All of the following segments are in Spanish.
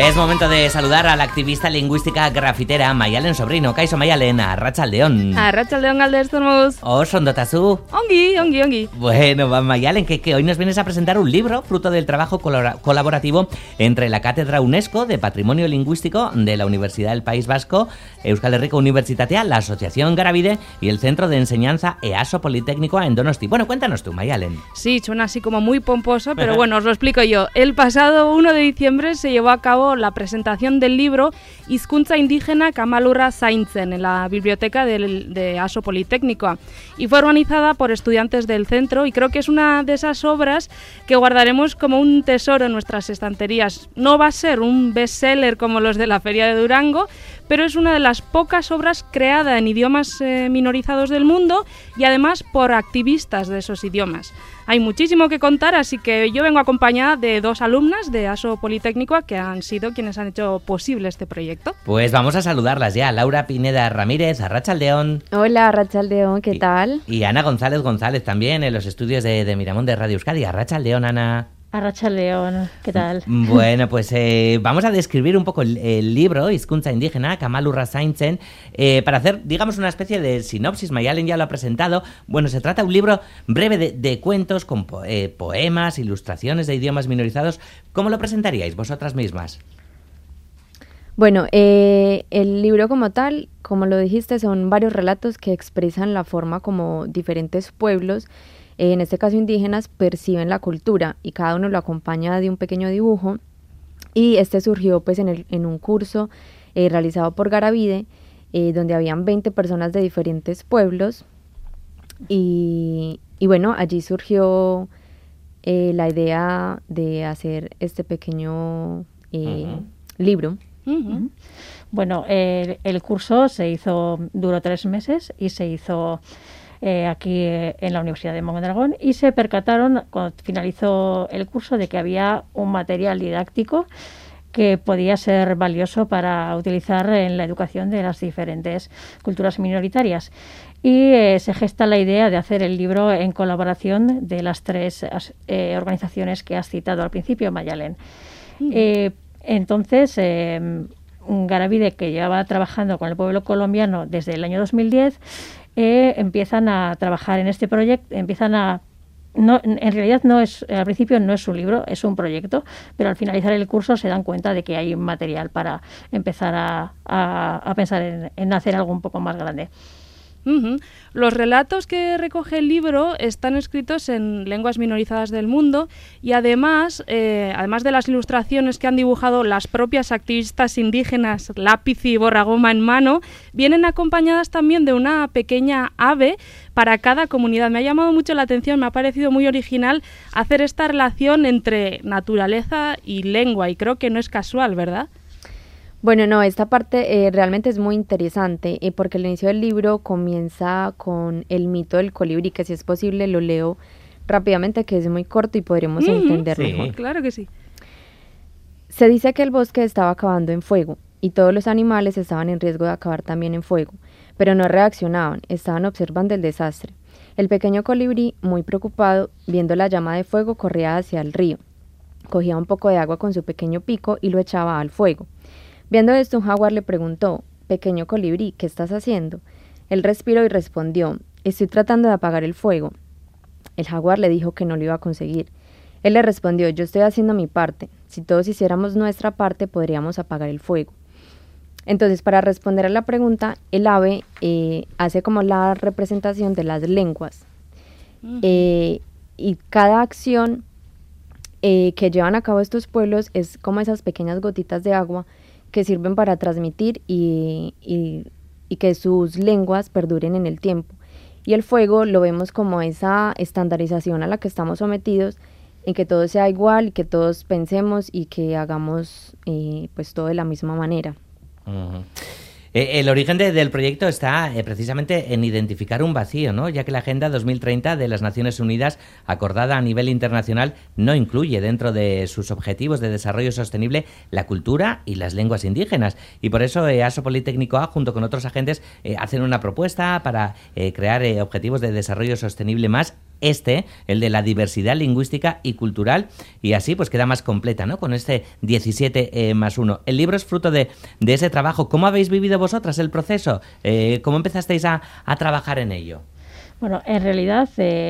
Es momento de saludar a la activista lingüística grafitera Maialen Sobrino. Kaixo Maialen, arratsaldeon. Arratsaldeon galderzormos. Oso ondotazu. Ongi. Bueno, Maialen, que hoy nos vienes a presentar un libro fruto del trabajo colaborativo entre la Cátedra UNESCO de Patrimonio Lingüístico de la Universidad del País Vasco, Euskal Herriko Unibertsitatea, la Asociación Garabide y el Centro de Enseñanza EASO Politécnico en Donosti. Bueno, cuéntanos tú, Maialen. Sí, suena así como muy pomposo, pero bueno, os lo explico yo. El pasado 1 de diciembre se llevó a cabo la presentación del libro Hizkuntza Indígena Kamalurra Zaintzen en la biblioteca de EASO Politécnico y fue organizada por estudiantes del centro y creo que es una de esas obras que guardaremos como un tesoro en nuestras estanterías. No va a ser un bestseller como los de la Feria de Durango, pero es una de las pocas obras creadas en idiomas minorizados del mundo y además por activistas de esos idiomas. Hay muchísimo que contar, así que yo vengo acompañada de 2 alumnas de EASO Politécnico que han sido quienes han hecho posible este proyecto. Pues vamos a saludarlas ya. Laura Pineda Ramírez, arratsaldeon. Hola, arratsaldeon, ¿qué tal? Y Ana González también en los estudios de Miramón de Radio Euskadi. Arratsaldeon, Ana. Arratsaldeon, ¿qué tal? Bueno, pues vamos a describir un poco el libro Hizkuntza Indígena, Kamalurra Zaintzen, para hacer, digamos, una especie de sinopsis. Maialen ya lo ha presentado. Bueno, se trata de un libro breve de cuentos con poemas, ilustraciones de idiomas minorizados. ¿Cómo lo presentaríais vosotras mismas? Bueno, el libro como tal, como lo dijiste, son varios relatos que expresan la forma como diferentes pueblos, en este caso indígenas, perciben la cultura y cada uno lo acompaña de un pequeño dibujo y este surgió pues en un curso realizado por Garabide, donde habían 20 personas de diferentes pueblos y bueno, allí surgió la idea de hacer este pequeño libro. Uh-huh. Bueno, el curso duró 3 meses y se hizo aquí en la Universidad de Mondragón y se percataron cuando finalizó el curso de que había un material didáctico que podía ser valioso para utilizar en la educación de las diferentes culturas minoritarias. Y se gesta la idea de hacer el libro en colaboración de las 3 organizaciones que has citado al principio, Maialen. Entonces, Garabide, que llevaba trabajando con el pueblo colombiano desde el año 2010, empiezan a trabajar en este proyecto, en realidad al principio no es un libro, es un proyecto, pero al finalizar el curso se dan cuenta de que hay material para empezar a pensar en hacer algo un poco más grande. Uh-huh. Los relatos que recoge el libro están escritos en lenguas minorizadas del mundo y además de las ilustraciones que han dibujado las propias activistas indígenas, lápiz y borragoma en mano, vienen acompañadas también de una pequeña ave para cada comunidad. Me ha llamado mucho la atención, me ha parecido muy original hacer esta relación entre naturaleza y lengua y creo que no es casual, ¿verdad? Bueno, no, esta parte realmente es muy interesante porque el inicio del libro comienza con el mito del colibrí, que si es posible lo leo rápidamente, que es muy corto y podremos entender mejor. Claro que sí. Se dice que el bosque estaba acabando en fuego y todos los animales estaban en riesgo de acabar también en fuego, pero no reaccionaban, estaban observando el desastre. El pequeño colibrí, muy preocupado, viendo la llama de fuego, corría hacia el río. Cogía un poco de agua con su pequeño pico y lo echaba al fuego. Viendo esto, un jaguar le preguntó: «Pequeño colibrí, ¿qué estás haciendo?». Él respiró y respondió: «Estoy tratando de apagar el fuego». El jaguar le dijo que no lo iba a conseguir. Él le respondió: «Yo estoy haciendo mi parte. Si todos hiciéramos nuestra parte, podríamos apagar el fuego». Entonces, para responder a la pregunta, el ave hace como la representación de las lenguas. Y cada acción que llevan a cabo estos pueblos es como esas pequeñas gotitas de agua que sirven para transmitir y que sus lenguas perduren en el tiempo. Y el fuego lo vemos como esa estandarización a la que estamos sometidos, en que todo sea igual y que todos pensemos y que hagamos pues todo de la misma manera. Uh-huh. El origen del proyecto está precisamente en identificar un vacío, ¿no? Ya que la Agenda 2030 de las Naciones Unidas, acordada a nivel internacional, no incluye dentro de sus objetivos de desarrollo sostenible la cultura y las lenguas indígenas. Y por eso EASO Politécnico A, junto con otros agentes, hacen una propuesta para crear objetivos de desarrollo sostenible más el de la diversidad lingüística y cultural, y así pues queda más completa, ¿no? Con este 17+1. El libro es fruto de ese trabajo. ¿Cómo habéis vivido vosotras el proceso? ¿Cómo empezasteis a trabajar en ello? Bueno, en realidad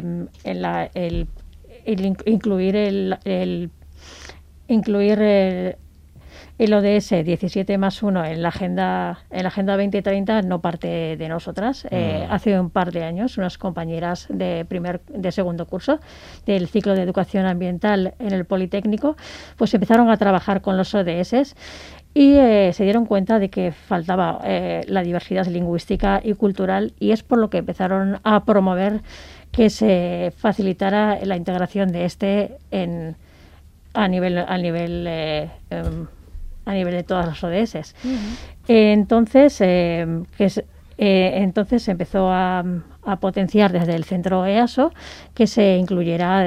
incluir el ODS 17+1 en la Agenda 2030 no parte de nosotras. Hace un par de años, unas compañeras de segundo curso del ciclo de educación ambiental en el Politécnico, pues empezaron a trabajar con los ODS y se dieron cuenta de que faltaba la diversidad lingüística y cultural, y es por lo que empezaron a promover que se facilitara la integración de a nivel de todas las ODS. Entonces, entonces se empezó a potenciar desde el centro EASO que se incluyera.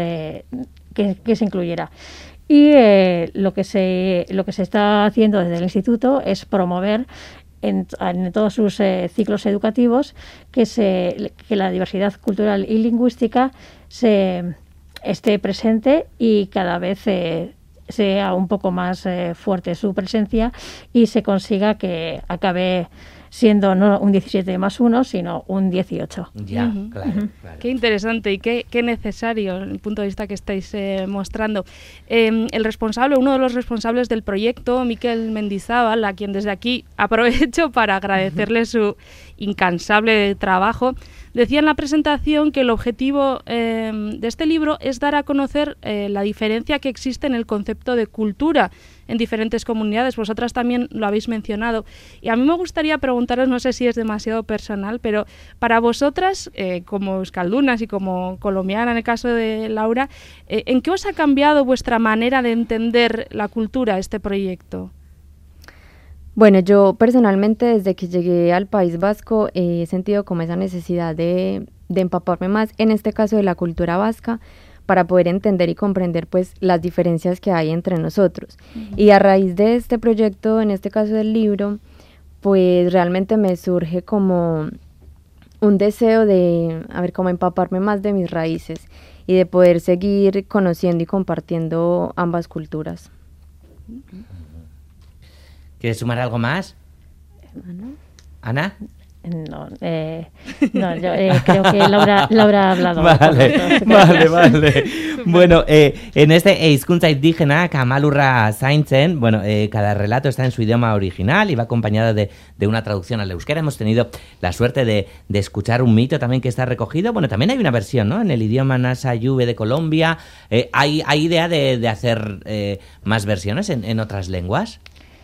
Y lo que se está haciendo desde el instituto es promover en todos sus ciclos educativos que la diversidad cultural y lingüística esté presente y cada vez sea un poco más fuerte su presencia y se consiga que acabe siendo no un 17+1, sino un 18. Ya, claro. Qué interesante y qué necesario el punto de vista que estáis mostrando. Uno de los responsables del proyecto, Miquel Mendizábal, a quien desde aquí aprovecho para agradecerle su incansable trabajo, decía en la presentación que el objetivo de este libro es dar a conocer la diferencia que existe en el concepto de cultura en diferentes comunidades. Vosotras también lo habéis mencionado. Y a mí me gustaría preguntaros, no sé si es demasiado personal, pero para vosotras, como euskaldunas y como colombiana en el caso de Laura, ¿en qué os ha cambiado vuestra manera de entender la cultura, este proyecto? Bueno, yo personalmente desde que llegué al País Vasco he sentido como esa necesidad de empaparme más, en este caso de la cultura vasca, para poder entender y comprender pues las diferencias que hay entre nosotros. Y a raíz de este proyecto, en este caso del libro, pues realmente me surge como un deseo de, como empaparme más de mis raíces y de poder seguir conociendo y compartiendo ambas culturas. ¿Quieres sumar algo más? ¿Ana? No, yo creo que Laura ha hablado. Vale. Bueno, en este hizkuntza indígena, Kamalurra zaintzen, cada relato está en su idioma original y va acompañado de una traducción al euskera. Hemos tenido la suerte de escuchar un mito también que está recogido. Bueno, también hay una versión, ¿no?, en el idioma Nasa Yuve de Colombia. ¿Hay idea de hacer más versiones en otras lenguas?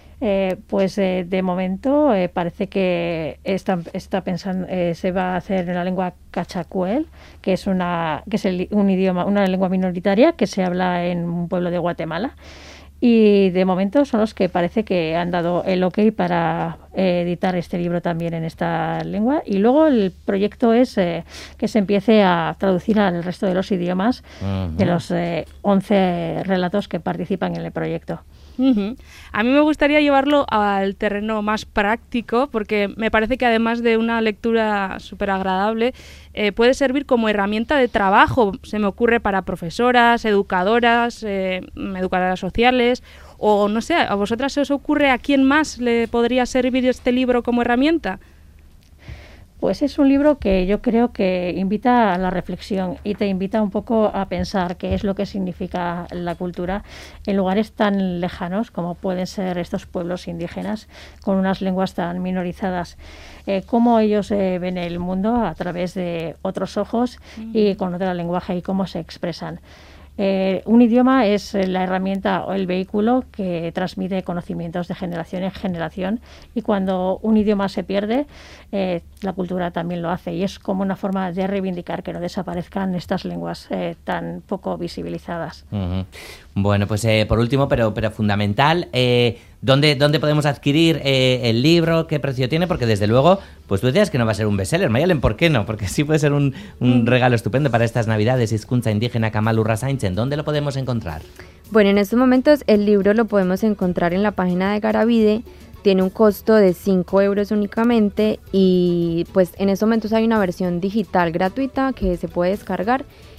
De momento parece que está pensando se va a hacer en la lengua cachacuel, que es un idioma, una lengua minoritaria que se habla en un pueblo de Guatemala, y de momento son los que parece que han dado el ok para editar este libro también en esta lengua, y luego el proyecto es que se empiece a traducir al resto de los idiomas de los 11 relatos que participan en el proyecto. A mí me gustaría llevarlo al terreno más práctico, porque me parece que además de una lectura súper agradable, puede servir como herramienta de trabajo. Se me ocurre para profesoras, educadoras sociales, o no sé, ¿a vosotras se os ocurre a quién más le podría servir este libro como herramienta? Pues es un libro que yo creo que invita a la reflexión y te invita un poco a pensar qué es lo que significa la cultura en lugares tan lejanos como pueden ser estos pueblos indígenas con unas lenguas tan minorizadas. Cómo ellos ven el mundo a través de otros ojos y con otro lenguaje y cómo se expresan. Un idioma es la herramienta o el vehículo que transmite conocimientos de generación en generación, y cuando un idioma se pierde, la cultura también lo hace, y es como una forma de reivindicar que no desaparezcan estas lenguas tan poco visibilizadas. Bueno, pues por último, pero fundamental, ¿dónde podemos adquirir el libro? ¿Qué precio tiene? Porque desde luego, pues tú decías que no va a ser un bestseller, Mayalen, ¿por qué no? Porque sí puede ser un regalo estupendo para estas Navidades. Hizkuntza indígena Kamalurra zaintzen, ¿dónde lo podemos encontrar? Bueno, en estos momentos el libro lo podemos encontrar en la página de Garavide. Tiene un costo de 5 euros únicamente, y pues en estos momentos hay una versión digital gratuita que se puede descargar,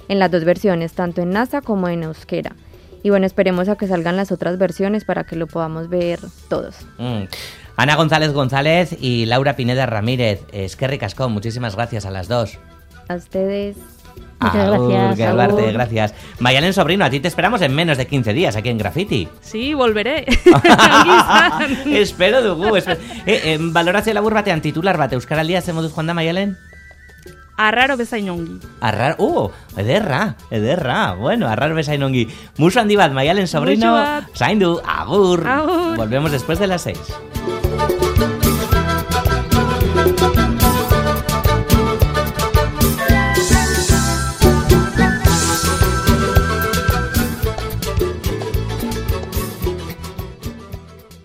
en las dos versiones, tanto en nasa como en euskera. Y bueno, esperemos a que salgan las otras versiones para que lo podamos ver todos. Ana González y Laura Pineda Ramírez, eskerrik asko, muchísimas gracias a las dos. A ustedes. Muchas gracias. Gracias. Mayalen Sobrino, a ti te esperamos en menos de 15 días aquí en Graffiti. Sí, volveré. Espero dugu. Balorazio labur batean titular bat Euskaraldia ze moduz joan da, Mayalen? Arraro bezain ongi. Ederra. Bueno, arraro bezain ongi. Musu handi bat, Mayalen Sobrino. Zaindu, agur. Agur. Volvemos después de las 6.